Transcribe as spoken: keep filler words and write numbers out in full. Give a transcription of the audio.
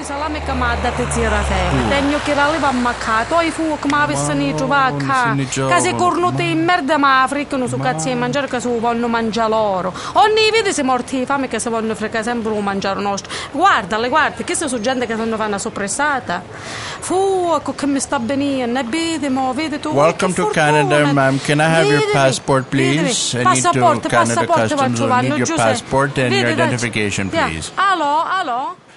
salame che mi ha dato zia Raffaele. Tengo che la leva ammaccato, poi fu che mi avessero trovato qua. Che se cornuti in merda ma friccano su cazzo di mangiare che si vogliono mangiare loro. Ogni vede si morti di fame che si vogliono fregare sempre un mangiare nostro. Guardale, guarda, queste sono gente che fanno una soppressata. Fu, ecco che mi sta benendo, e vedi, mo, vedi tu. Welcome to Canada, ma'am. Can I have your passport, please? I need to Canada Customs. I need your passport and your identification, please. Allo, allo.